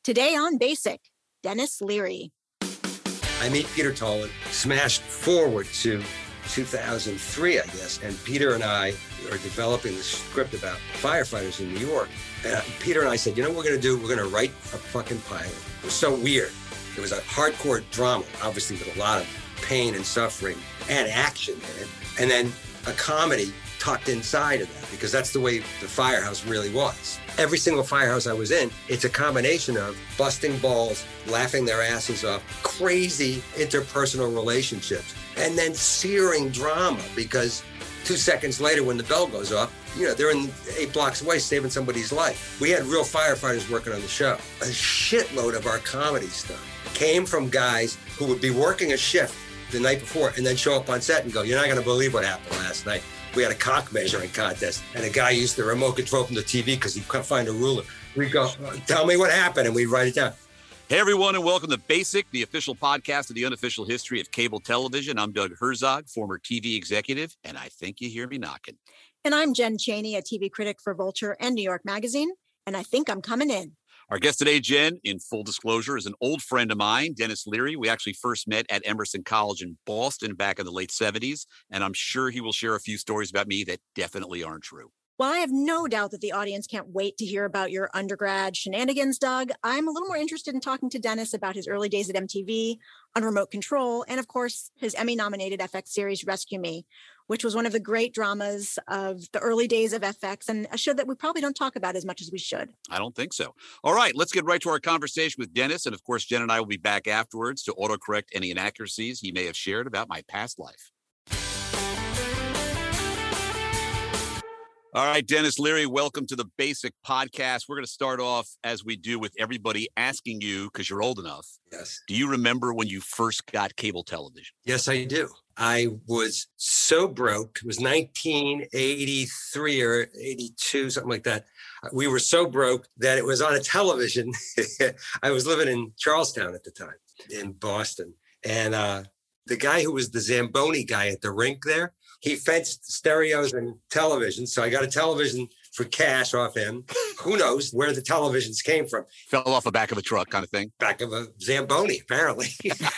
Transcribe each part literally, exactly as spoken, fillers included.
Today on Basic, Denis Leary. I meet Peter Tolan, smashed forward to two thousand three, I guess, and Peter and I are developing this script about firefighters in New York. And Peter and I said, you know what we're going to do? We're going to write a fucking pilot. It was so weird. It was a hardcore drama, obviously with a lot of pain and suffering and action in it. And then a comedy tucked inside of that, because that's the way the firehouse really was. Every single firehouse I was in, it's a combination of busting balls, laughing their asses off, crazy interpersonal relationships, and then searing drama, because two seconds later when the bell goes off, you know, they're in eight blocks away saving somebody's life. We had real firefighters working on the show. A shitload of our comedy stuff came from guys who would be working a shift the night before and then show up on set and go, you're not going to believe what happened last night. We had a cock measuring contest, and a guy used the remote control from the T V because he couldn't find a ruler. We go, tell me what happened, and we write it down. Hey, everyone, and welcome to Basic, the official podcast of the unofficial history of cable television. I'm Doug Herzog, former T V executive, and I think you hear me knocking. And I'm Jen Chaney, a T V critic for Vulture and New York Magazine, and I think I'm coming in. Our guest today, Jen, in full disclosure, is an old friend of mine, Denis Leary. We actually first met at Emerson College in Boston back in the late seventies, and I'm sure he will share a few stories about me that definitely aren't true. Well, I have no doubt that the audience can't wait to hear about your undergrad shenanigans, Doug. I'm a little more interested in talking to Denis about his early days at M T V, on remote control, and of course, his Emmy-nominated F X series, Rescue Me, which was one of the great dramas of the early days of F X, and a show that we probably don't talk about as much as we should. I don't think so. All right, let's get right to our conversation with Denis. And of course, Jen and I will be back afterwards to autocorrect any inaccuracies he may have shared about my past life. All right, Denis Leary, welcome to the Basic Podcast. We're going to start off, as we do with everybody, asking you, because you're old enough. Yes. Do you remember when you first got cable television? Yes, I do. I was so broke. It was nineteen eighty-three or eighty-two, something like that. We were so broke that it was on a television. I was living in Charlestown at the time, in Boston. And uh, the guy who was the Zamboni guy at the rink there, he fenced stereos and televisions. So I got a television for cash off him. Who knows where the televisions came from? Fell off the back of a truck kind of thing. Back of a Zamboni, apparently.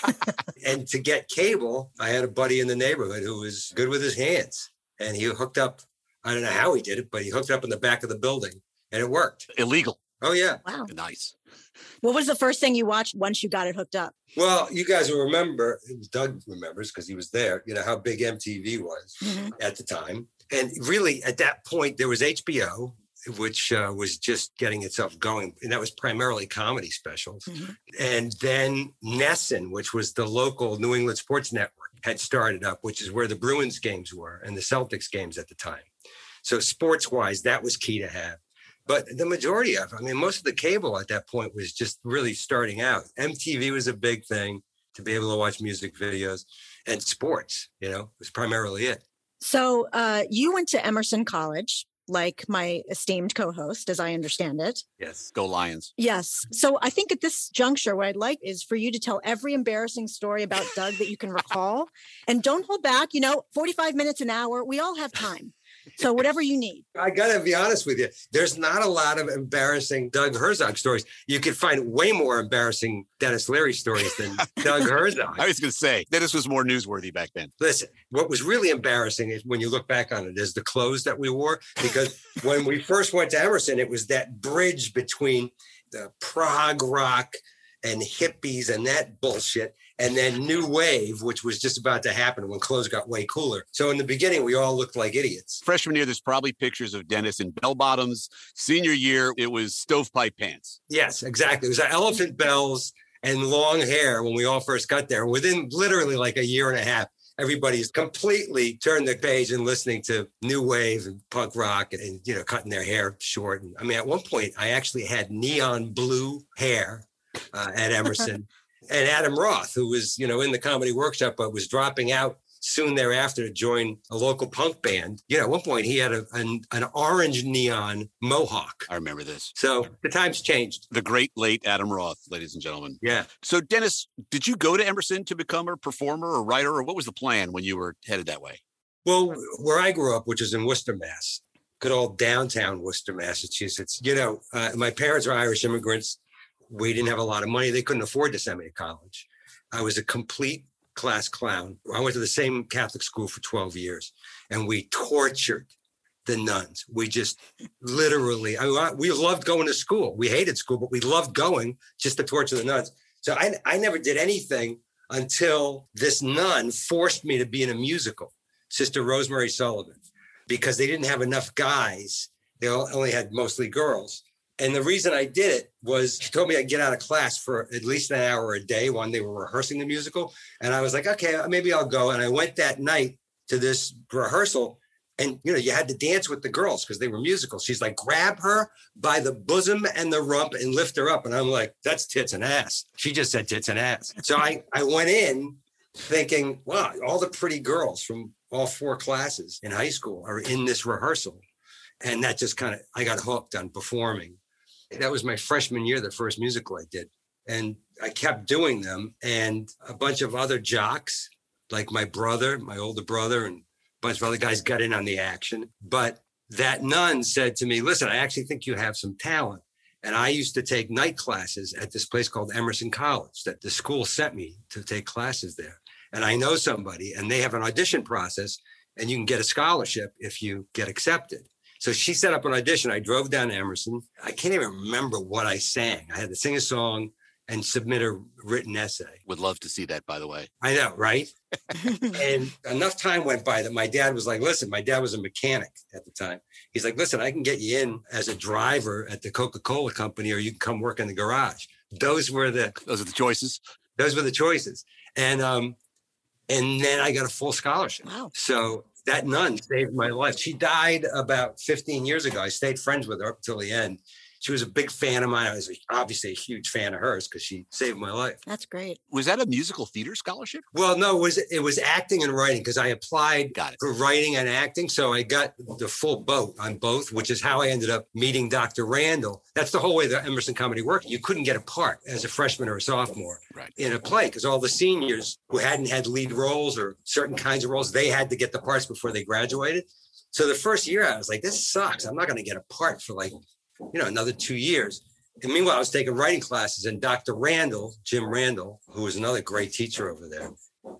And to get cable, I had a buddy in the neighborhood who was good with his hands. And he hooked up, I don't know how he did it, but he hooked up in the back of the building and it worked. Illegal. Oh, yeah. Wow. Nice. What was the first thing you watched once you got it hooked up? Well, you guys will remember, Doug remembers because he was there, you know, how big M T V was mm-hmm. at the time. And really, at that point, there was H B O, which uh, was just getting itself going. And that was primarily comedy specials. Mm-hmm. And then Nesson, which was the local New England sports network, had started up, which is where the Bruins games were and the Celtics games at the time. So sports-wise, that was key to have. But the majority of, I mean, most of the cable at that point was just really starting out. M T V was a big thing to be able to watch music videos, and sports, you know, was primarily it. So uh, you went to Emerson College, like my esteemed co-host, as I understand it. Yes. Go Lions. Yes. So I think at this juncture, what I'd like is for you to tell every embarrassing story about Doug that you can recall. And don't hold back, you know, forty-five minutes, an hour. We all have time. So whatever you need. I got to be honest with you. There's not a lot of embarrassing Doug Herzog stories. You could find way more embarrassing Denis Leary stories than Doug Herzog. I was going to say, Denis was more newsworthy back then. Listen, what was really embarrassing is when you look back on it is the clothes that we wore. Because when we first went to Emerson, it was that bridge between the prog rock and hippies and that bullshit. And then New Wave, which was just about to happen when clothes got way cooler. So in the beginning, we all looked like idiots. Freshman year, there's probably pictures of Denis in bell bottoms. Senior year, it was stovepipe pants. Yes, exactly. It was elephant bells and long hair when we all first got there. Within literally like a year and a half, everybody's completely turned the page and listening to New Wave and punk rock and, and you know, cutting their hair short. And I mean, at one point, I actually had neon blue hair uh, at Emerson. And Adam Roth, who was, you know, in the comedy workshop, but was dropping out soon thereafter to join a local punk band. You know, at one point he had a, an, an orange neon mohawk. I remember this. So the times changed. The great late Adam Roth, ladies and gentlemen. Yeah. So Denis, did you go to Emerson to become a performer or writer, or what was the plan when you were headed that way? Well, where I grew up, which is in Worcester, Mass, good old downtown Worcester, Massachusetts, you know, uh, my parents are Irish immigrants. We didn't have a lot of money. They couldn't afford to send me to college. I was a complete class clown. I went to the same Catholic school for twelve years, and we tortured the nuns. We just literally, I mean, we loved going to school. We hated school, but we loved going just to torture the nuns. So I, I never did anything until this nun forced me to be in a musical, Sister Rosemary Sullivan, because they didn't have enough guys. They only had mostly girls. And the reason I did it was she told me I'd get out of class for at least an hour a day when they were rehearsing the musical. And I was like, okay, maybe I'll go. And I went that night to this rehearsal. And, you know, you had to dance with the girls because they were musical. She's like, grab her by the bosom and the rump and lift her up. And I'm like, that's tits and ass. She just said tits and ass. So I, I went in thinking, wow, all the pretty girls from all four classes in high school are in this rehearsal. And that just kind of, I got hooked on performing. That was my freshman year, the first musical I did. And I kept doing them. And a bunch of other jocks, like my brother, my older brother, and bunch of other guys got in on the action. But that nun said to me, listen, I actually think you have some talent. And I used to take night classes at this place called Emerson College that the school sent me to take classes there. And I know somebody, and they have an audition process, and you can get a scholarship if you get accepted. So she set up an audition. I drove down to Emerson. I can't even remember what I sang. I had to sing a song and submit a written essay. Would love to see that, by the way. I know, right? And enough time went by that my dad was like, listen, my dad was a mechanic at the time. He's like, listen, I can get you in as a driver at the Coca-Cola company, or you can come work in the garage. Those were the those are the choices. Those were the choices. And um, and then I got a full scholarship. Wow. So that nun saved my life. She died about fifteen years ago. I stayed friends with her up until the end. She was a big fan of mine. I was obviously a huge fan of hers because she saved my life. That's great. Was that a musical theater scholarship? Well, no, it was it was acting and writing because I applied got it. for writing and acting. So I got the full boat on both, which is how I ended up meeting Doctor Randall. That's the whole way the Emerson comedy worked. You couldn't get a part as a freshman or a sophomore right. in a play because all the seniors who hadn't had lead roles or certain kinds of roles, they had to get the parts before they graduated. So the first year I was like, this sucks. I'm not going to get a part for like, you know, another two years. And meanwhile, I was taking writing classes, and Doctor Randall, Jim Randall, who was another great teacher over there,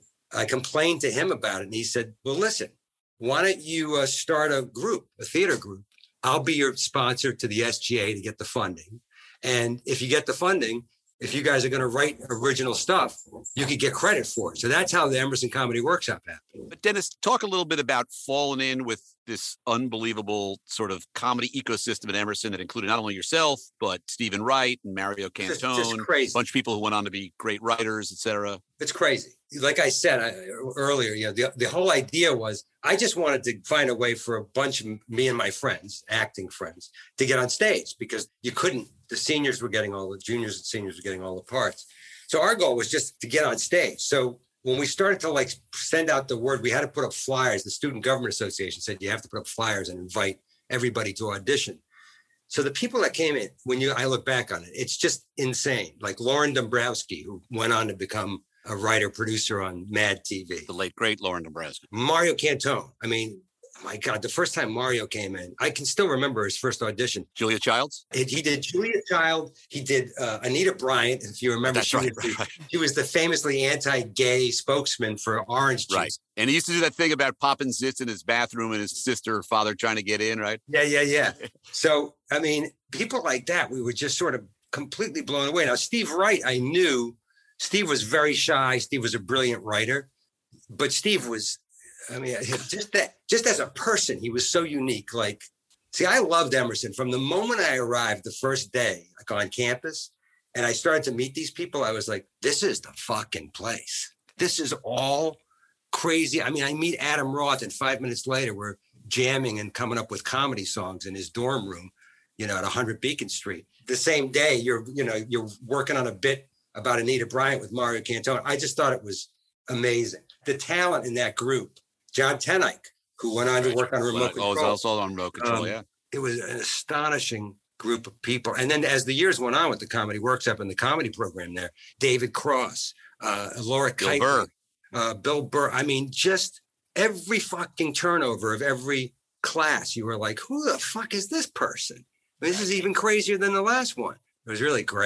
I complained to him about it. And he said, well, listen, why don't you uh, start a group, a theater group? I'll be your sponsor to the S G A to get the funding. And if you get the funding, if you guys are going to write original stuff, you could get credit for it. So that's how the Emerson Comedy Workshop happened. But Dennis, talk a little bit about falling in with this unbelievable sort of comedy ecosystem at Emerson that included not only yourself, but Stephen Wright and Mario Cantone, just, just crazy. A bunch of people who went on to be great writers, et cetera. It's crazy. Like I said I, earlier, you know, the, the whole idea was I just wanted to find a way for a bunch of me and my friends, acting friends, to get on stage because you couldn't. The seniors were getting all the juniors and seniors were getting all the parts. So our goal was just to get on stage. So when we started to like send out the word, we had to put up flyers. The Student Government Association said you have to put up flyers and invite everybody to audition. So the people that came in, when you I look back on it, it's just insane. Like Lauren Dombrowski, who went on to become a writer, producer on Mad T V. The late, great Lauren Dombrowski. Mario Cantone. I mean, my God, the first time Mario came in, I can still remember his first audition. Julia Childs? It, he did Julia Child. He did uh, Anita Bryant, if you remember. That's she, right, was right, the, right. she was the famously anti-gay spokesman for Orange Juice. Right. And he used to do that thing about popping zits in his bathroom and his sister or father trying to get in, right? Yeah, yeah, yeah. So, I mean, people like that, we were just sort of completely blown away. Now, Steve Wright, I knew. Steve was very shy. Steve was a brilliant writer. But Steve was, I mean, just that, just as a person, he was so unique. Like, see, I loved Emerson from the moment I arrived the first day, like on campus, and I started to meet these people. I was like, this is the fucking place. This is all crazy. I mean, I meet Adam Roth, and five minutes later, we're jamming and coming up with comedy songs in his dorm room, you know, at one hundred Beacon Street. The same day, you're, you know, you're working on a bit about Anita Bryant with Mario Cantone. I just thought it was amazing. The talent in that group. John Tenike, who went on to work on remote control. Oh, was also on remote control, um, yeah. It was an astonishing group of people. And then as the years went on with the Comedy Workshop and the comedy program there, David Cross, uh, Laura Bill Kite, Burr. Uh, Bill Burr. I mean, just every fucking turnover of every class, you were like, who the fuck is this person? I mean, this is even crazier than the last one. It was really great.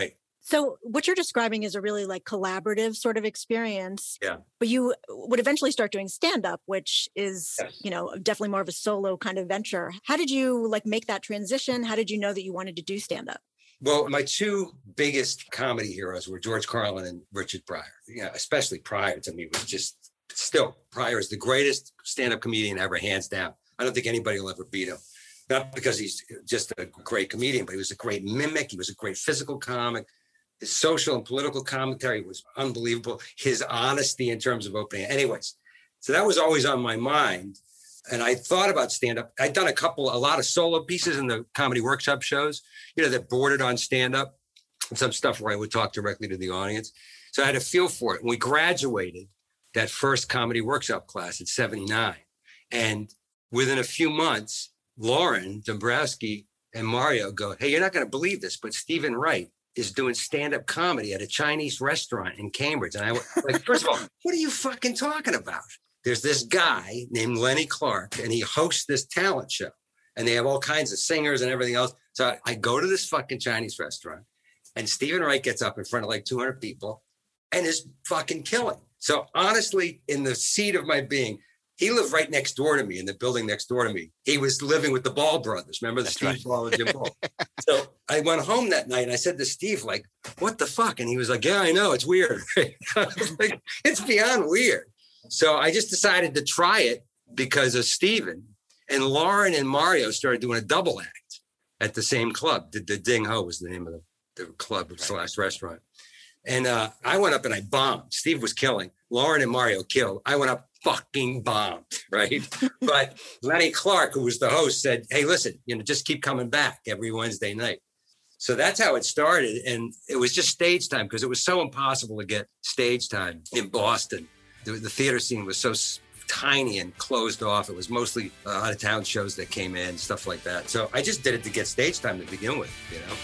So what you're describing is a really like collaborative sort of experience. Yeah. But you would eventually start doing stand-up, which is, Yes. you know, definitely more of a solo kind of venture. How did you like make that transition? How did you know that you wanted to do stand-up? Well, my two biggest comedy heroes were George Carlin and Richard Pryor. You know, especially Pryor to me was just still Pryor is the greatest stand-up comedian ever, hands down. I don't think anybody will ever beat him. Not because he's just a great comedian, but he was a great mimic. He was a great physical comic. His social and political commentary was unbelievable. His honesty in terms of opening. Anyways, so that was always on my mind. And I thought about stand-up. I'd done a couple, a lot of solo pieces in the comedy workshop shows, you know, that bordered on stand-up, and some stuff where I would talk directly to the audience. So I had a feel for it. And we graduated that first comedy workshop class at seventy-nine. And within a few months, Lauren Dombrowski and Mario go, hey, you're not going to believe this, but Stephen Wright is doing stand-up comedy at a Chinese restaurant in Cambridge. And I was like, first of all, what are you fucking talking about? There's this guy named Lenny Clark, and he hosts this talent show. And they have all kinds of singers and everything else. So I, I go to this fucking Chinese restaurant, and Stephen Wright gets up in front of like two hundred people and is fucking killing. So honestly, in the seat of my being, he lived right next door to me in the building next door to me. He was living with the Ball brothers. Remember the That's Steve right. Ball and Jim Ball? So I went home that night and I said to Steve, like, what the fuck? And he was like, yeah, I know. It's weird. I was like, it's beyond weird. So I just decided to try it because of Steven. And Lauren and Mario started doing a double act at the same club. The, the Ding Ho was the name of the, the club slash restaurant. And uh, I went up and I bombed. Steve was killing. Lauren and Mario killed. I went up fucking bombed, right? But Lenny Clark, who was the host, said, hey, listen, you know, just keep coming back every Wednesday night. So that's how it started. And it was just stage time because it was so impossible to get stage time in Boston. The, the theater scene was so s- tiny and closed off. It was mostly uh, out of town shows that came in, stuff like that. So I just did it to get stage time to begin with, you know?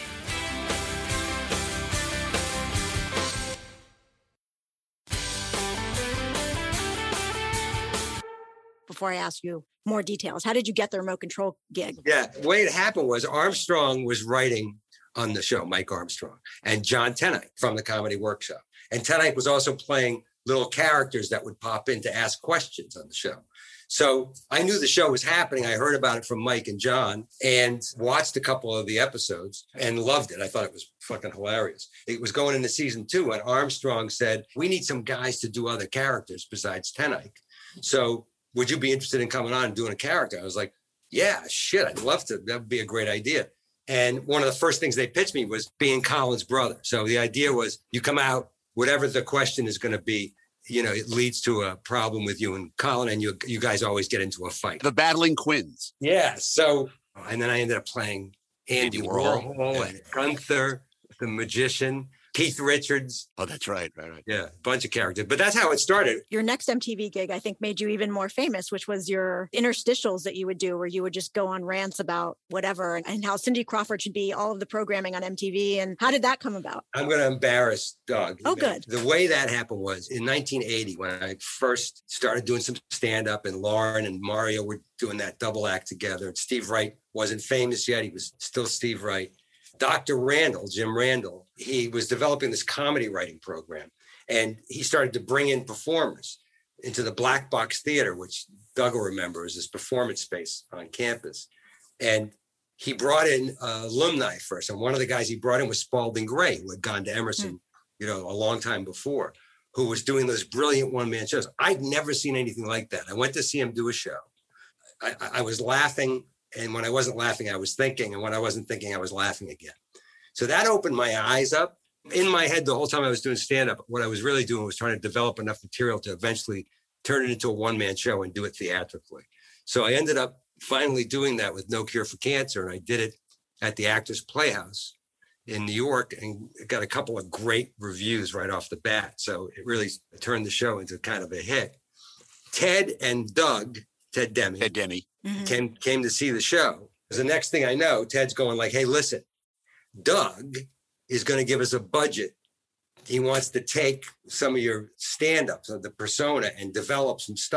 Before I ask you more details, how did you get the remote control gig? Yeah, the way it happened was Armstrong was writing on the show, Mike Armstrong, and John Tenike from the Comedy Workshop. And Tenike was also playing little characters that would pop in to ask questions on the show. So I knew the show was happening. I heard about it from Mike and John and watched a couple of the episodes and loved it. I thought it was fucking hilarious. It was going into season two and Armstrong said, we need some guys to do other characters besides Tenike. So would you be interested in coming on and doing a character? I was like, yeah, shit, I'd love to. That would be a great idea. And one of the first things they pitched me was being Colin's brother. So the idea was you come out, whatever the question is going to be, you know, it leads to a problem with you and Colin, and you you guys always get into a fight. The battling Quins. Yeah. So, and then I ended up playing Andy, Andy Warhol, Warhol. Yeah. and Gunther, the magician, Keith Richards. Oh, that's right. Right, right. Yeah, a bunch of characters. But that's how it started. Your next M T V gig, I think, made you even more famous, which was your interstitials that you would do where you would just go on rants about whatever and, and how Cindy Crawford should be all of the programming on M T V. And how did that come about? I'm going to embarrass Doug. Oh, good. The way that happened was in nineteen eighty, when I first started doing some stand-up and Lauren and Mario were doing that double act together. And Steve Wright wasn't famous yet. He was still Steve Wright. Doctor Randall, Jim Randall, he was developing this comedy writing program. And he started to bring in performers into the Black Box Theater, which Doug will remember is this performance space on campus. And he brought in uh, alumni first. And one of the guys he brought in was Spalding Gray, who had gone to Emerson, mm. you know, a long time before, who was doing those brilliant one-man shows. I'd never seen anything like that. I went to see him do a show. I, I was laughing. And when I wasn't laughing, I was thinking. And when I wasn't thinking, I was laughing again. So that opened my eyes up. In my head, the whole time I was doing stand-up, what I was really doing was trying to develop enough material to eventually turn it into a one-man show and do it theatrically. So I ended up finally doing that with No Cure for Cancer. And I did it at the Actors Playhouse in New York and got a couple of great reviews right off the bat. So it really turned the show into kind of a hit. Ted and Doug, Ted Demme, Ted Demme. Mm-hmm. came, came to see the show. The next thing I know, Ted's going like, hey, listen, Doug is going to give us a budget. He wants to take some of your stand-ups of the persona and develop some stuff.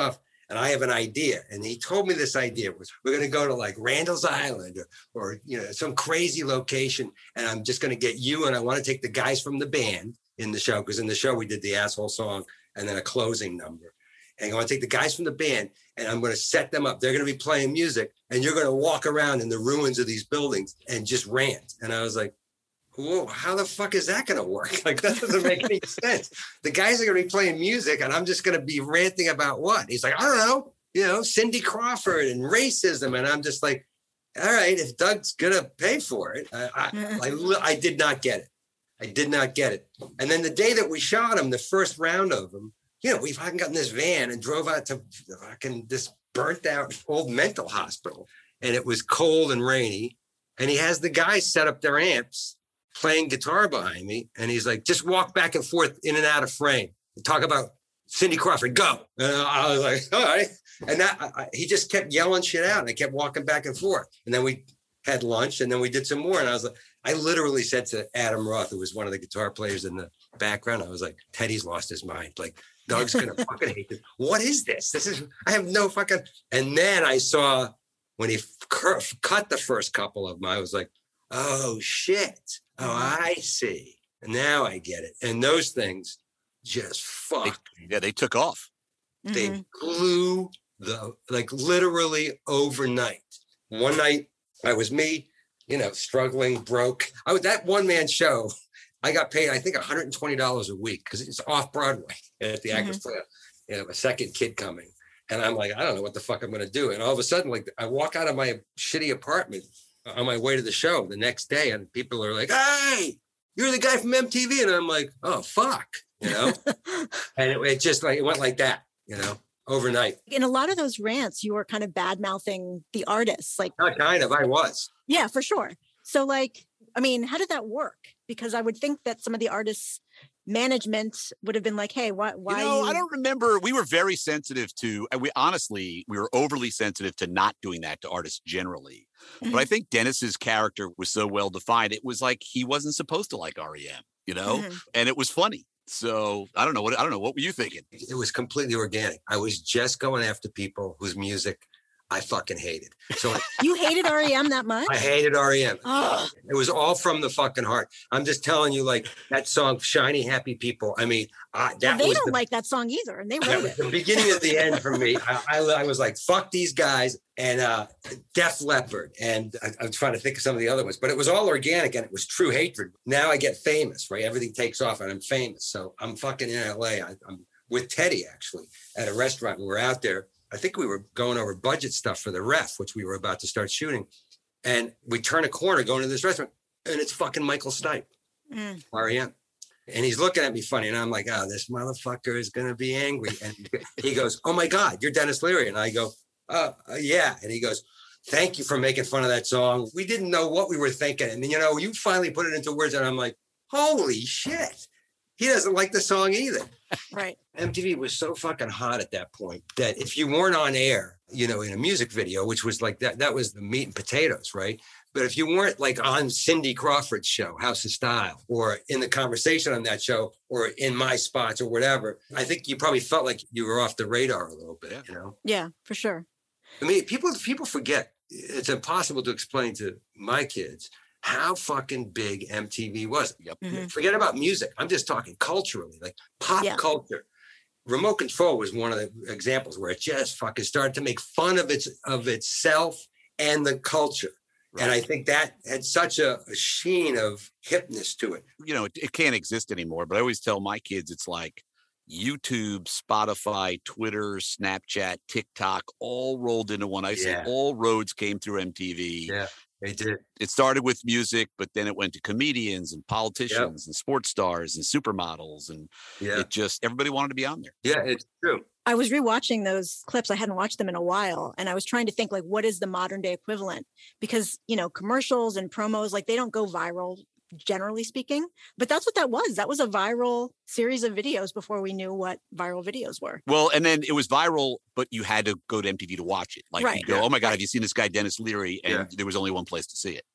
and I have an idea. And he told me this idea was we're going to go to like Randall's Island or, or, you know, some crazy location. And I'm just going to get you. And I want to take the guys from the band in the show. Because in the show, we did the asshole song and then a closing number. And I want to take the guys from the band and I'm going to set them up. They're going to be playing music and you're going to walk around in the ruins of these buildings and just rant. And I was like, whoa, how the fuck is that going to work? Like, that doesn't make any sense. The guys are going to be playing music and I'm just going to be ranting about what? He's like, I don't know, you know, Cindy Crawford and racism. And I'm just like, all right, if Doug's going to pay for it, I, I, I, I did not get it. I did not get it. And then the day that we shot him, the first round of them, you know, we fucking got in this van and drove out to fucking this burnt out old mental hospital. And it was cold and rainy. And he has the guys set up their amps playing guitar behind me. And he's like, just walk back and forth in and out of frame and talk about Cindy Crawford, go. And I was like, all right. And that I, he just kept yelling shit out and I kept walking back and forth. And then we had lunch and then we did some more. And I was like, I literally said to Adam Roth, who was one of the guitar players in the background, I was like, Teddy's lost his mind. Like, Doug's gonna fucking hate this. What is this? This is, I have no fucking. And then I saw when he f- cut the first couple of them, I was like, oh shit. Oh, I see. And now I get it. And those things just fuck. They, yeah, they took off. They Mm-hmm. blew the, like literally overnight. One night I was me, you know, struggling, broke. I was that one man show. I got paid, I think, one hundred twenty dollars a week because it's off Broadway at the Actors Plant. You know, a second kid coming. And I'm like, I don't know what the fuck I'm going to do. And all of a sudden, like, I walk out of my shitty apartment on my way to the show the next day, and people are like, hey, you're the guy from M T V. And I'm like, oh, fuck, you know? And it, it just like, it went like that, you know, overnight. In a lot of those rants, you were kind of bad mouthing the artists. Like, Not kind of, I was. Yeah, for sure. So like, I mean, how did that work? Because I would think that some of the artists' management would have been like, hey, why? why you know, you... I don't remember. We were very sensitive to, and we honestly, we were overly sensitive to not doing that to artists generally. Mm-hmm. But I think Dennis's character was so well defined. It was like he wasn't supposed to like R E M, you know, mm-hmm. and it was funny. So I don't know what I don't know. What were you thinking? It was completely organic. I was just going after people whose music I fucking hated. So you hated R E M that much? I hated R E M. Oh. It was all from the fucking heart. I'm just telling you, like that song, "Shiny Happy People." I mean, I, that well, they was don't the, like that song either, and they wrote that was it. The beginning of the end for me. I, I, I was like, "Fuck these guys," and uh, Def Leppard, and I, I'm trying to think of some of the other ones, but it was all organic and it was true hatred. Now I get famous, right? Everything takes off, and I'm famous. So I'm fucking in L A. I, I'm with Teddy actually at a restaurant, and we're out there. I think we were going over budget stuff for the Ref, which we were about to start shooting. And we turn a corner going to this restaurant, and it's fucking Michael Stipe, mm. R E M. And he's looking at me funny, and I'm like, oh, this motherfucker is going to be angry. And he goes, oh, my God, you're Denis Leary. And I go, uh, uh, yeah. And he goes, thank you for making fun of that song. We didn't know what we were thinking. And, you know, you finally put it into words, and I'm like, holy shit. He doesn't like the song either. Right. M T V was so fucking hot at that point that if you weren't on air, you know, in a music video, which was like that, that was the meat and potatoes, right? But if you weren't like on Cindy Crawford's show, House of Style, or in the conversation on that show, or in my spots or whatever, I think you probably felt like you were off the radar a little bit, you know? Yeah, for sure. I mean, people people forget. It's impossible to explain to my kids how fucking big M T V was. Yep. Mm-hmm. Forget about music. I'm just talking culturally, like pop yeah. culture. Remote Control was one of the examples where it just fucking started to make fun of its of itself and the culture. Right. And I think that had such a, a sheen of hipness to it. You know, it, it can't exist anymore. But I always tell my kids, it's like YouTube, Spotify, Twitter, Snapchat, TikTok, all rolled into one. I say yeah. all roads came through M T V. Yeah. They did. It started with music, but then it went to comedians and politicians yep. and sports stars and supermodels. And yeah. it just, everybody wanted to be on there. Yeah, it's true. I was rewatching those clips. I hadn't watched them in a while. And I was trying to think, like, what is the modern day equivalent? Because, you know, commercials and promos, like, they don't go viral, generally speaking. But that's what that was. That was a viral series of videos before we knew what viral videos were. Well, and then it was viral, but you had to go to M T V to watch it. Like, right. you go, oh my God, have you seen this guy, Denis Leary? And yeah. there was only one place to see it.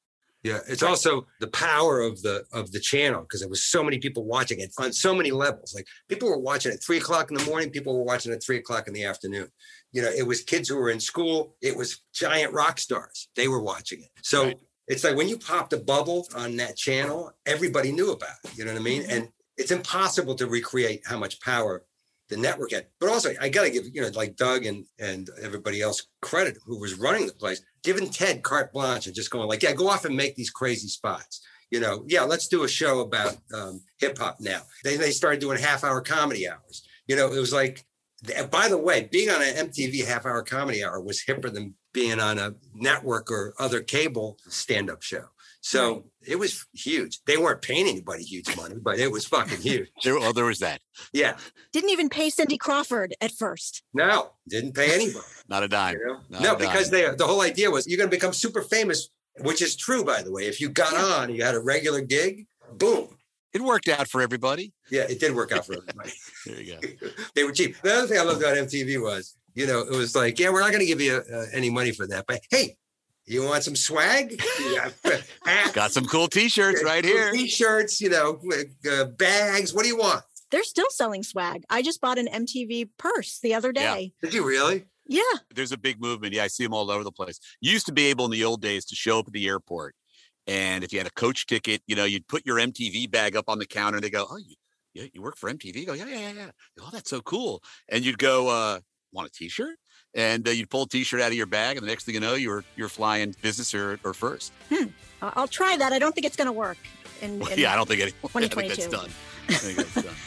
Yeah, it's right. Also the power of the of the channel, because there was so many people watching it on so many levels. Like people were watching at three o'clock in the morning, people were watching at three o'clock in the afternoon. You know, it was kids who were in school, it was giant rock stars. They were watching it. So right. It's like when you popped a bubble on that channel, everybody knew about it. You know what I mean? Mm-hmm. And it's impossible to recreate how much power the network had. But also, I got to give, you know, like Doug and, and everybody else credit who was running the place, giving Ted carte blanche and just going like, yeah, go off and make these crazy spots. You know, yeah, let's do a show about um, hip hop now. They, they started doing half hour comedy hours. You know, it was like, by the way, being on an M T V half hour comedy hour was hipper than being on a network or other cable stand-up show. So right. It was huge. They weren't paying anybody huge money, but it was fucking huge. there, well, there was that. Yeah. Didn't even pay Cindy Crawford at first. No, didn't pay anybody. Not a dime. You know? Not no, a dime. Because they, the whole idea was you're going to become super famous, which is true, by the way. If you got yeah. on, you had a regular gig, boom. It worked out for everybody. Yeah, it did work out for everybody. There you go. They were cheap. The other thing I loved about M T V was, you know, it was like, yeah, we're not going to give you uh, any money for that. But hey, you want some swag? Got some cool T-shirts right cool here. T-shirts, you know, uh, bags. What do you want? They're still selling swag. I just bought an M T V purse the other day. Yeah. Did you really? Yeah. There's a big movement. Yeah, I see them all over the place. You used to be able in the old days to show up at the airport. And if you had a coach ticket, you know, you'd put your M T V bag up on the counter and they go, oh, you, yeah, you work for M T V? You go, yeah, yeah, yeah. Oh, that's so cool. And you'd go, uh, want a T-shirt? And uh, you'd pull a T-shirt out of your bag. And the next thing you know, you're you're flying business or, or first. Hmm. I'll try that. I don't think it's going to work. In, well, in yeah, I don't think it. twenty twenty-two. I think that's done. I think that's done.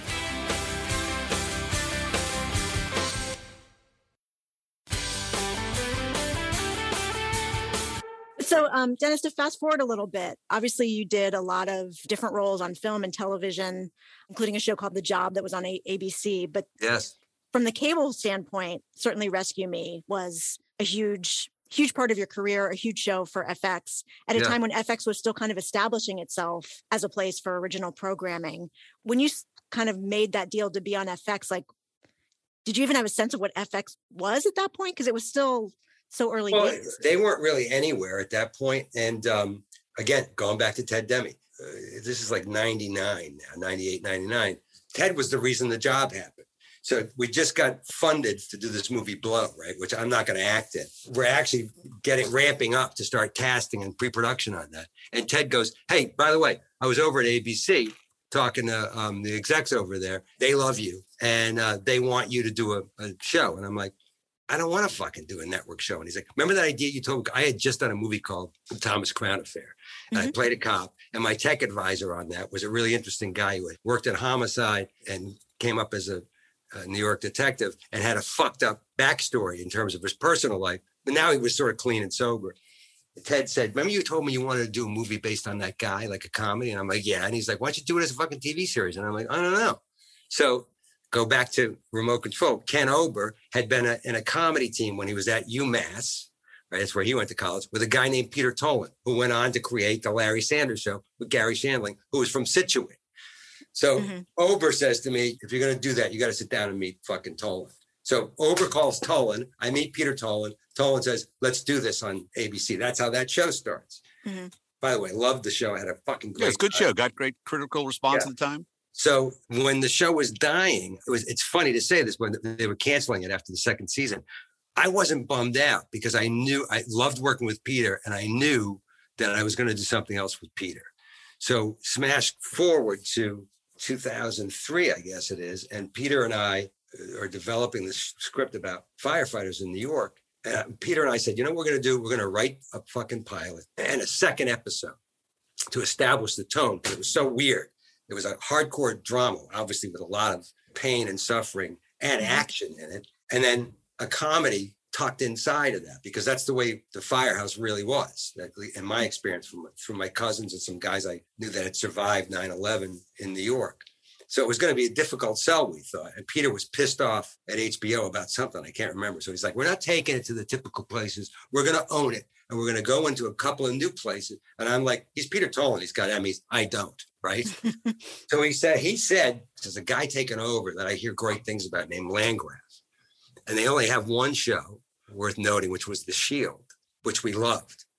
So, um, Dennis, to fast forward a little bit, obviously you did a lot of different roles on film and television, including a show called The Job that was on a- ABC. But yes, from the cable standpoint, certainly Rescue Me was a huge, huge part of your career, a huge show for F X at a yeah. time when F X was still kind of establishing itself as a place for original programming. When you kind of made that deal to be on F X, like, did you even have a sense of what F X was at that point? Because it was still so early well, days. They weren't really anywhere at that point. And um, again, going back to Ted Demme, uh, this is like ninety-nine now, ninety-eight, ninety-nine. Ted was the reason The Job happened. So we just got funded to do this movie Blow, right? Which I'm not going to act in. We're actually getting ramping up to start casting and pre-production on that. And Ted goes, hey, by the way, I was over at A B C talking to um, the execs over there. They love you and uh, they want you to do a, a show. And I'm like, I don't want to fucking do a network show. And he's like, remember that idea you told me? I had just done a movie called The Thomas Crown Affair. And mm-hmm. I played a cop. And my tech advisor on that was a really interesting guy who had worked at Homicide and came up as a, a New York detective and had a fucked up backstory in terms of his personal life. But now he was sort of clean and sober. And Ted said, remember you told me you wanted to do a movie based on that guy, like a comedy? And I'm like, yeah. And he's like, why don't you do it as a fucking T V series? And I'm like, I don't know. So go back to Remote Control. Ken Ober had been a, in a comedy team when he was at UMass, right? That's where he went to college, with a guy named Peter Tolan, who went on to create the Larry Sanders Show with Gary Shandling, who was from Scituate. So mm-hmm. Ober says to me, if you're going to do that, you got to sit down and meet fucking Tolan. So Ober calls Tolan. I meet Peter Tolan. Tolan says, let's do this on A B C. That's how that show starts. Mm-hmm. By the way, loved the show. I had a fucking great Yeah, it's a good time. show. Got great critical response Yeah. at the time. So when the show was dying, it was, it's funny to say this, when they were canceling it after the second season, I wasn't bummed out because I knew I loved working with Peter and I knew that I was going to do something else with Peter. So smash forward to two thousand three, I guess it is. And Peter and I are developing this script about firefighters in New York. And Peter and I said, you know what we're going to do? We're going to write a fucking pilot and a second episode to establish the tone. It was so weird. It was a hardcore drama, obviously with a lot of pain and suffering and action in it. And then a comedy tucked inside of that, because that's the way the Firehouse really was, in my experience, from, from my cousins and some guys I knew that had survived nine eleven in New York. So it was going to be a difficult sell, we thought. And Peter was pissed off at H B O about something. I can't remember. So he's like, we're not taking it to the typical places. We're going to own it. And we're going to go into a couple of new places. And I'm like, he's Peter Tolan. He's got Emmys. I don't. Right. So he said, he said, there's a guy taking over that I hear great things about named Landgraf. And they only have one show worth noting, which was The Shield, which we loved.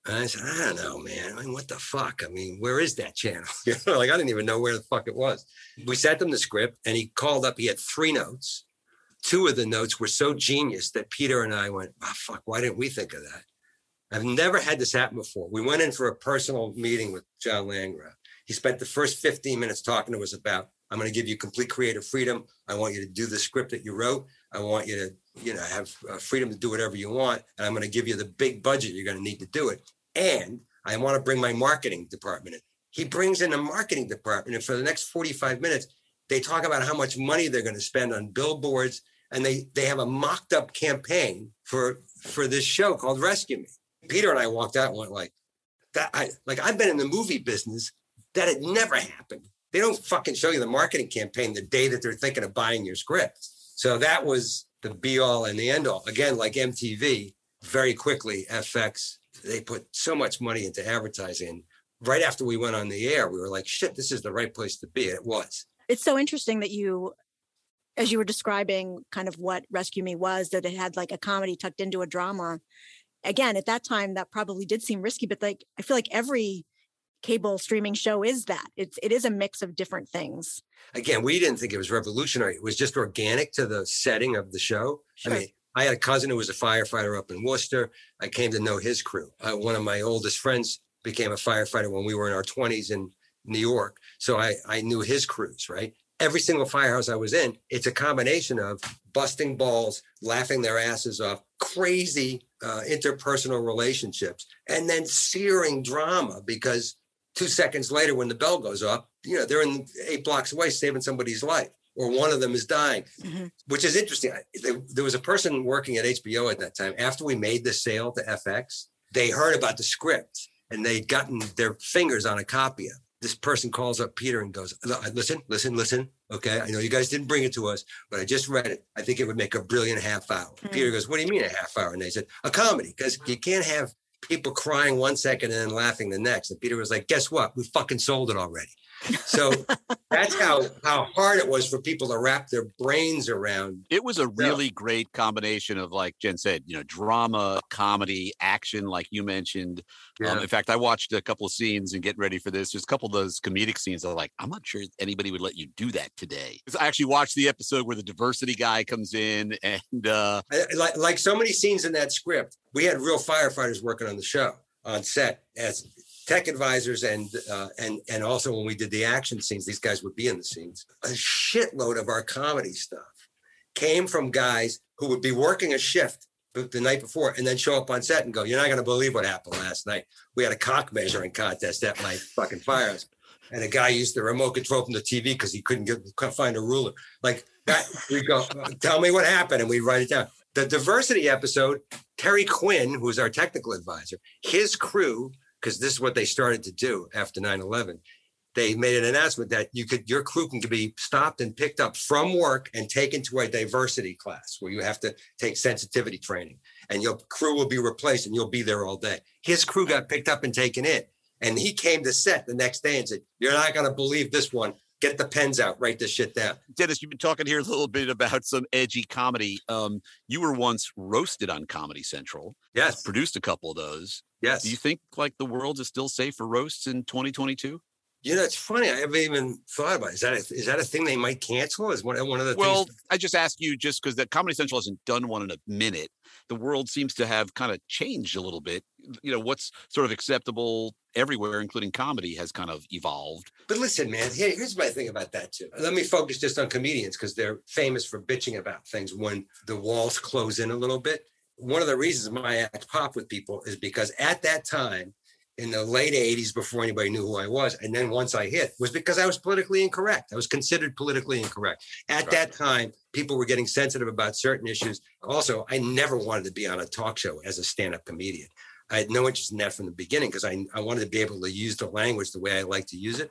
And I said, I don't know, man. I mean, what the fuck? I mean, where is that channel? You know, like I didn't even know where the fuck it was. We sent him the script and he called up. He had three notes. Two of the notes were so genius that Peter and I went, oh, fuck, why didn't we think of that? I've never had this happen before. We went in for a personal meeting with John Landgraf. He spent the first fifteen minutes talking to us about, I'm going to give you complete creative freedom. I want you to do the script that you wrote. I want you to, you know, have uh, freedom to do whatever you want. And I'm going to give you the big budget you're going to need to do it. And I want to bring my marketing department in. He brings in the marketing department. And for the next forty-five minutes, they talk about how much money they're going to spend on billboards. And they they have a mocked up campaign for, for this show called Rescue Me. Peter and I walked out and went like, that. I like, I've been in the movie business. That had never happened. They don't fucking show you the marketing campaign the day that they're thinking of buying your script. So that was the be all and the end all. Again, like M T V, very quickly, F X, they put so much money into advertising. Right after we went on the air, we were like, shit, this is the right place to be. And it was. It's so interesting that you, as you were describing kind of what Rescue Me was, that it had like a comedy tucked into a drama. Again, at that time, that probably did seem risky, but like, I feel like every cable streaming show is that. It's, it is a mix of different things. Again, we didn't think it was revolutionary. It was just organic to the setting of the show. Sure. I mean, I had a cousin who was a firefighter up in Worcester. I came to know his crew. Uh, one of my oldest friends became a firefighter when we were in our twenties in New York. So I, I knew his crews, right? Every single firehouse I was in, it's a combination of busting balls, laughing their asses off, crazy uh, interpersonal relationships, and then searing drama because two seconds later, when the bell goes off, you know, they're in eight blocks away saving somebody's life, or one of them is dying, mm-hmm. which is interesting. There, there was a person working at H B O at that time. After we made the sale to F X, they heard about the script and they'd gotten their fingers on a copy of it. This person calls up Peter and goes, listen, listen, listen. Okay, I know you guys didn't bring it to us, but I just read it. I think it would make a brilliant half hour. Mm-hmm. Peter goes, what do you mean a half hour? And they said, a comedy, because you can't have people crying one second and then laughing the next. And Peter was like, guess what? We fucking sold it already. So that's how, how hard it was for people to wrap their brains around. It was a really so, great combination of, like Jen said, you know, drama, comedy, action, like you mentioned. Yeah. Um, in fact, I watched a couple of scenes and getting ready for this. There's a couple of those comedic scenes that are like, I'm not sure anybody would let you do that today. I actually watched the episode where the diversity guy comes in and... Uh, like, like so many scenes in that script, we had real firefighters working on the show on set as tech advisors, and uh, and and also when we did the action scenes, these guys would be in the scenes. A shitload of our comedy stuff came from guys who would be working a shift the night before and then show up on set and go, you're not going to believe what happened last night. We had a cock measuring contest at my fucking firehouse. And a guy used the remote control from the T V because he couldn't get couldn't find a ruler. Like that, we go, tell me what happened, and we write it down. The diversity episode, Terry Quinn, who's our technical advisor, his crew, because this is what they started to do after nine eleven. They made an announcement that you could, your crew can be stopped and picked up from work and taken to a diversity class where you have to take sensitivity training, and your crew will be replaced and you'll be there all day. His crew got picked up and taken in, and he came to set the next day and said, you're not going to believe this one. Get the pens out, write this shit down. Dennis, you've been talking here a little bit about some edgy comedy. Um, you were once roasted on Comedy Central. Yes. Produced a couple of those. Yes. Do you think like the world is still safe for roasts in twenty twenty-two? You know, it's funny. I haven't even thought about it. Is that a, is that a thing they might cancel? Is one, one of the well, things? Well, I just ask you just because that Comedy Central hasn't done one in a minute. The world seems to have kind of changed a little bit. You know, what's sort of acceptable everywhere, including comedy, has kind of evolved. But listen, man, here, here's my thing about that, too. Let me focus just on comedians because they're famous for bitching about things when the walls close in a little bit. One of the reasons my act popped with people is because at that time, in the late eighties, before anybody knew who I was, and then once I hit, was because I was politically incorrect. I was considered politically incorrect. At right. that time, people were getting sensitive about certain issues. Also, I never wanted to be on a talk show as a stand-up comedian. I had no interest in that from the beginning because I, I wanted to be able to use the language the way I like to use it.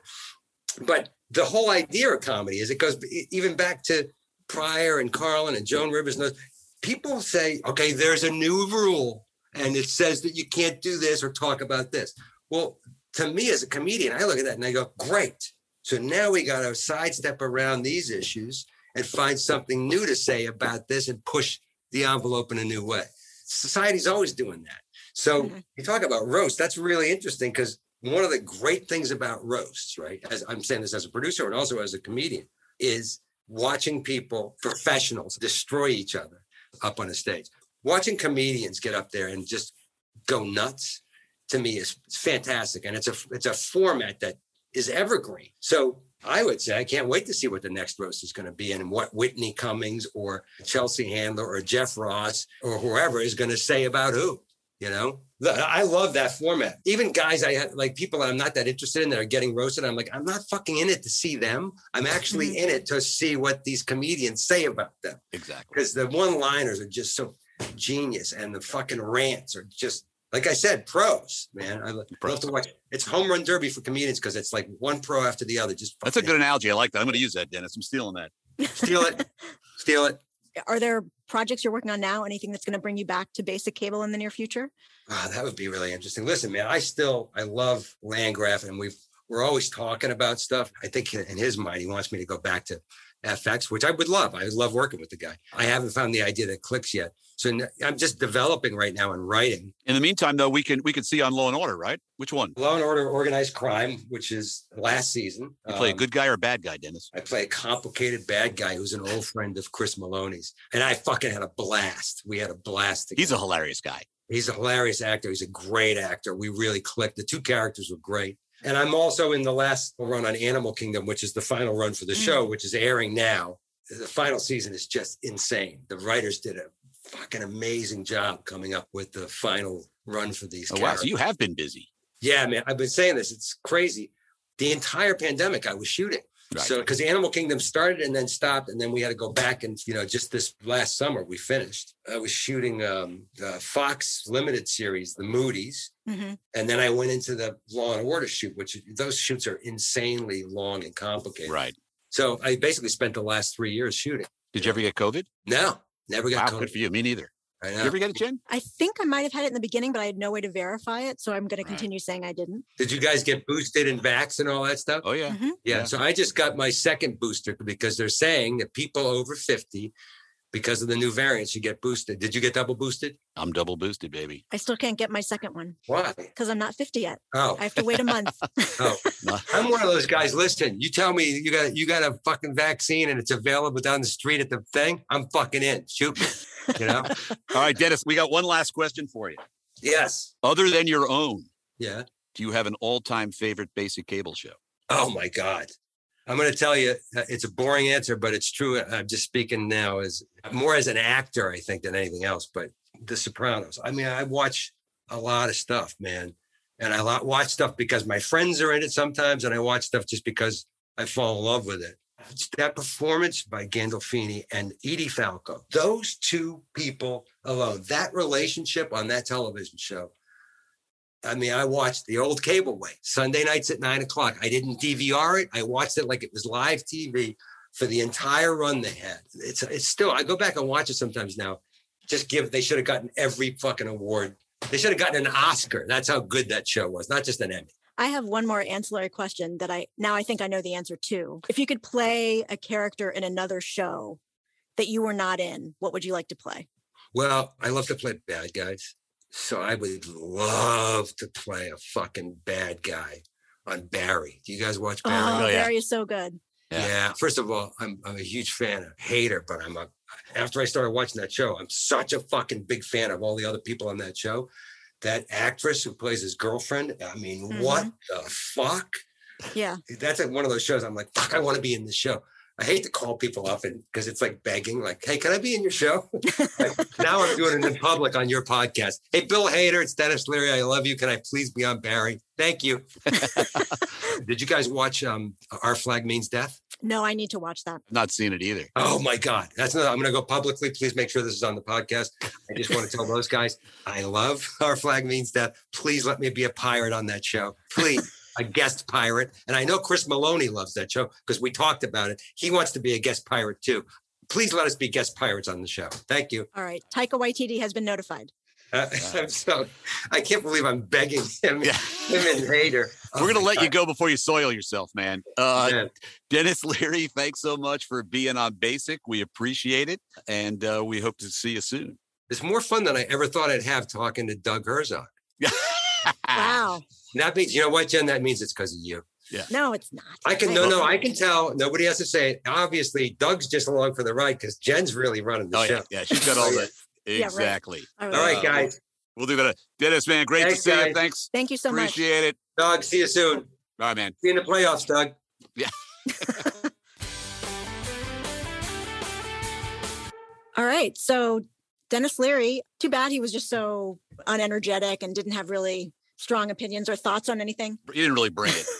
But the whole idea of comedy is it goes even back to Pryor and Carlin and Joan Rivers. And those. People say, okay, there's a new rule. And it says that you can't do this or talk about this. Well, to me as a comedian, I look at that and I go, great. So now we got to sidestep around these issues and find something new to say about this and push the envelope in a new way. Society's always doing that. So Mhm. you talk about roast. That's really interesting because one of the great things about roasts, right? As I'm saying this as a producer and also as a comedian, is watching people, professionals, destroy each other up on a stage. Watching comedians get up there and just go nuts, to me, is fantastic. And it's a it's a format that is evergreen. So I would say I can't wait to see what the next roast is going to be and what Whitney Cummings or Chelsea Handler or Jeff Ross or whoever is going to say about who. You know, I love that format. Even guys I had, like people I'm not that interested in that are getting roasted. I'm like, I'm not fucking in it to see them. I'm actually Mm-hmm. in it to see what these comedians say about them. Exactly. Because the one-liners are just so genius and the fucking rants are just, like I said, pros, man. I love Pros. to watch. It's home run derby for comedians because it's like one pro after the other. Just That's a good analogy. I like that. I'm going to use that, Dennis. I'm stealing that. steal it. Steal it. Are there projects you're working on now? Anything that's going to bring you back to basic cable in the near future? Oh, that would be really interesting. Listen, man, I still, I love Landgraf and we've, we're always talking about stuff. I think in his mind, he wants me to go back to F X, which I would love. I would love working with the guy. I haven't found the idea that clicks yet. So n- I'm just developing right now and writing. In the meantime, though, we can we can see on Law and Order, right? Which one? Law and Order Organized Crime, which is last season. You play a Um, good guy or a bad guy, Dennis? I play a complicated bad guy who's an old friend of Chris Maloney's. And I fucking had a blast. We had a blast together. He's a hilarious guy. He's a hilarious actor. He's a great actor. We really clicked. The two characters were great. And I'm also in the last run on Animal Kingdom, which is the final run for the show, which is airing now. The final season is just insane. The writers did a fucking amazing job coming up with the final run for these Oh, wow. characters. So you have been busy. Yeah, man. I've been saying this. It's crazy. The entire pandemic I was shooting. Right. So because Animal Kingdom started and then stopped, and then we had to go back and, you know, just this last summer we finished. I was shooting um, the Fox limited series, The Moody's. Mm-hmm. And then I went into the Law and Order shoot, which those shoots are insanely long and complicated. Right. So I basically spent the last three years shooting. Did you ever get COVID? No, never got Wow, COVID. good for you. Me neither. I Did know. you ever get it, Jen? I think I might have had it in the beginning, but I had no way to verify it. So I'm going to Right. continue saying I didn't. Did you guys get boosted and vax and all that stuff? Oh, yeah. Mhm. Yeah, Yeah. so I just got my second booster because they're saying that people over fifty, because of the new variants, you get boosted. Did you get double boosted? I'm double boosted, baby. I still can't get my second one Why? because I'm not fifty yet. Oh, I have to wait a month. oh. I'm one of those guys. Listen, you tell me you got you got a fucking vaccine and it's available down the street at the thing. I'm fucking in. Shoot me. You know? All right, Dennis, we got one last question for you. Yes. Other than your own, Yeah. do you have an all-time favorite basic cable show? Oh my God. I'm going to tell you, uh, it's a boring answer, but it's true. I'm just speaking now as more as an actor, I think, than anything else. But The Sopranos. I mean, I watch a lot of stuff, man. And I lot, watch stuff because my friends are in it sometimes. And I watch stuff just because I fall in love with it. It's that performance by Gandolfini and Edie Falco. Those two people alone, that relationship on that television show. I mean, I watched the old cable way, Sunday nights at nine o'clock. I didn't D V R it. I watched it like it was live T V for the entire run they had. It's it's still, I go back and watch it sometimes now. Just give, they should have gotten every fucking award. They should have gotten an Oscar. That's how good that show was, not just an Emmy. I have one more ancillary question that I now I think I know the answer to. If you could play a character in another show that you were not in, what would you like to play? Well, I love to play bad guys. So I would love to play a fucking bad guy on Barry. Do you guys watch Barry? Oh, Oh, yeah. Barry is so good. Yeah. Yeah. First of all, I'm I'm a huge fan of Hater, but I'm a after I started watching that show, I'm such a fucking big fan of all the other people on that show. That actress who plays his girlfriend, I mean, Mhm. what the fuck? Yeah. That's like one of those shows I'm like, fuck, I want to be in this show. I hate to call people up and because it's like begging, like, hey, can I be in your show? Like, now I'm doing it in public on your podcast. Hey, Bill Hader, it's Dennis Leary. I love you. Can I please be on Barry? Thank you. Did you guys watch um, Our Flag Means Death? No, I need to watch that. Not seen it either. Oh my God. That's not, I'm going to go publicly. Please make sure this is on the podcast. I just want to tell those guys, I love Our Flag Means Death. Please let me be a pirate on that show. Please. A guest pirate. And I know Chris Maloney loves that show because we talked about it. He wants to be a guest pirate too. Please let us be guest pirates on the show. Thank you. All right. Taika Waititi has been notified. Uh, I'm so, I can't believe I'm begging him, Yeah. him and Hader. Oh We're going to my let God. you go before you soil yourself, man. Uh, Yeah. Dennis Leary, thanks so much for being on Basic. We appreciate it. And uh, we hope to see you soon. It's more fun than I ever thought I'd have talking to Doug Herzog. Wow. That means, you know what, Jen? That means it's because of you. Yeah. No, it's not. I can, no, no, I can tell. Nobody has to say it. Obviously, Doug's just along for the ride because Jen's really running the Oh, show. yeah. Yeah. She's got all that. Yeah, right. Exactly. All All right, guys. We'll do that. Dennis, man, great Thanks, to see guys. you. Thanks. Thank you so much. Appreciate it. Doug, see you soon. All right, man. See you in the playoffs, Doug. Yeah. All right. So Denis Leary, too bad he was just so unenergetic and didn't have really strong opinions or thoughts on anything. You didn't really bring it.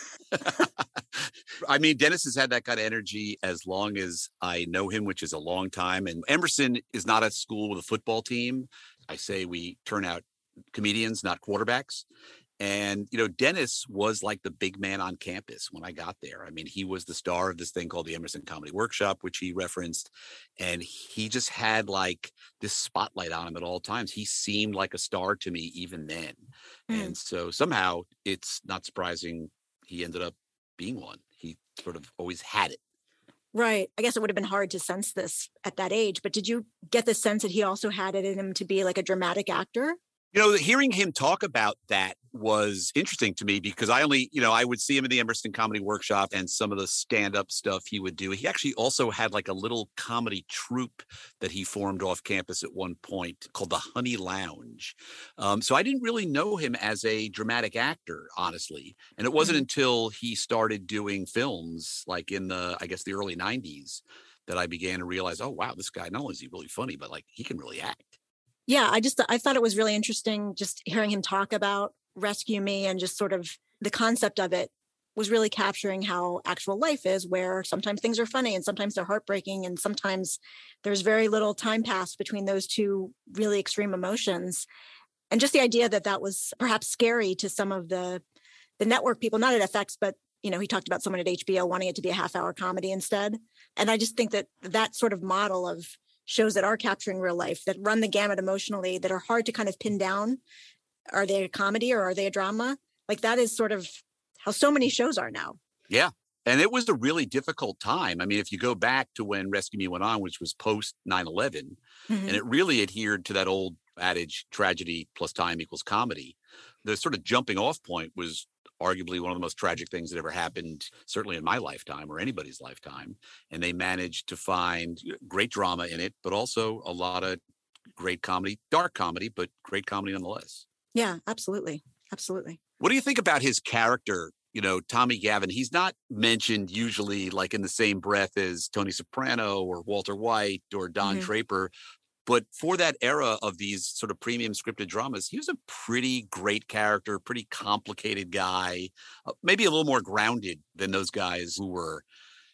I mean, Dennis has had that kind of energy as long as I know him, which is a long time. And Emerson is not a school with a football team. I say we turn out comedians, not quarterbacks. And, you know, Dennis was like the big man on campus when I got there. I mean, he was the star of this thing called the Emerson Comedy Workshop, which he referenced. And he just had like this spotlight on him at all times. He seemed like a star to me even then. Mm. And so somehow it's not surprising he ended up being one. He sort of always had it. Right. I guess it would have been hard to sense this at that age. But did you get the sense that he also had it in him to be like a dramatic actor? You know, hearing him talk about that was interesting to me because I only, you know, I would see him in the Emerson Comedy Workshop and some of the stand-up stuff he would do. He actually also had like a little comedy troupe that he formed off campus at one point called the Honey Lounge. Um, so I didn't really know him as a dramatic actor, honestly. And it wasn't mm-hmm. until he started doing films like in the, I guess, the early nineties that I began to realize, oh, wow, this guy, not only is he really funny, but like he can really act. Yeah, I just I thought it was really interesting just hearing him talk about Rescue Me and just sort of the concept of it was really capturing how actual life is, where sometimes things are funny and sometimes they're heartbreaking and sometimes there's very little time passed between those two really extreme emotions. And just the idea that that was perhaps scary to some of the the network people, not at F X, but you know, he talked about someone at H B O wanting it to be a half hour comedy instead. And I just think that that sort of model of shows that are capturing real life, that run the gamut emotionally, that are hard to kind of pin down. Are they a comedy or are they a drama? Like that is sort of how so many shows are now. Yeah. And it was a really difficult time. I mean, if you go back to when Rescue Me went on, which was post nine eleven, mm-hmm. and it really adhered to that old adage, tragedy plus time equals comedy. The sort of jumping off point was arguably one of the most tragic things that ever happened, certainly in my lifetime or anybody's lifetime. And they managed to find great drama in it, but also a lot of great comedy, dark comedy, but great comedy nonetheless. Yeah, absolutely. Absolutely. What do you think about his character? You know, Tommy Gavin, he's not mentioned usually like in the same breath as Tony Soprano or Walter White or Don mm-hmm. Draper. But for that era of these sort of premium scripted dramas, he was a pretty great character, pretty complicated guy, uh, maybe a little more grounded than those guys who were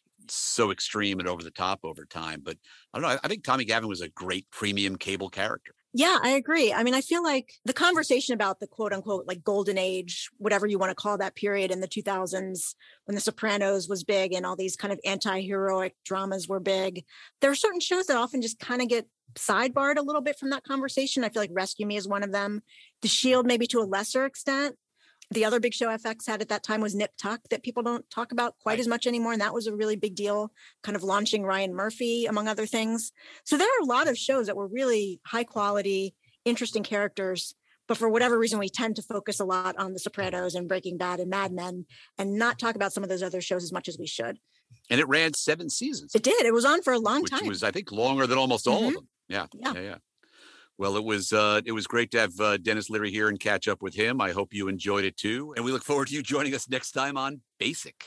so extreme and over the top over time. But I don't know. I think Tommy Gavin was a great premium cable character. Yeah, I agree. I mean, I feel like the conversation about the quote unquote like golden age, whatever you want to call that period in the two thousands when The Sopranos was big and all these kind of anti-heroic dramas were big. There are certain shows that often just kind of get sidebarred a little bit from that conversation. I feel like Rescue Me is one of them. The Shield, maybe to a lesser extent. The other big show F X had at that time was Nip Tuck that people don't talk about quite right. as much anymore. And that was a really big deal, kind of launching Ryan Murphy, among other things. So there are a lot of shows that were really high quality, interesting characters. But for whatever reason, we tend to focus a lot on The Sopranos and Breaking Bad and Mad Men and not talk about some of those other shows as much as we should. And it ran seven seasons. It did. It was on for a long which time. Which was, I think, longer than almost all mm-hmm. of them. Yeah. Yeah. Yeah. yeah. Well, it was uh, it was great to have uh, Denis Leary here and catch up with him. I hope you enjoyed it too. And we look forward to you joining us next time on Basic.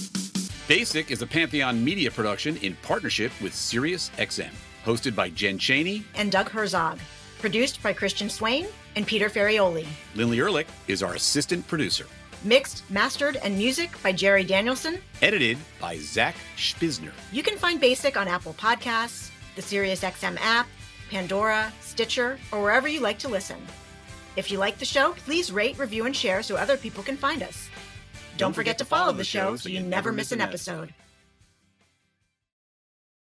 Basic is a Pantheon media production in partnership with Sirius X M. Hosted by Jen Chaney and Doug Herzog. Produced by Christian Swain and Peter Ferrioli. Lindley Ehrlich is our assistant producer. Mixed, mastered, and music by Jerry Danielson. Edited by Zach Spizner. You can find Basic on Apple Podcasts, the Sirius X M app, Pandora, Stitcher, or wherever you like to listen. If you like the show, please rate, review, and share so other people can find us. Don't, Don't forget, forget to follow the show so you never miss an episode. episode.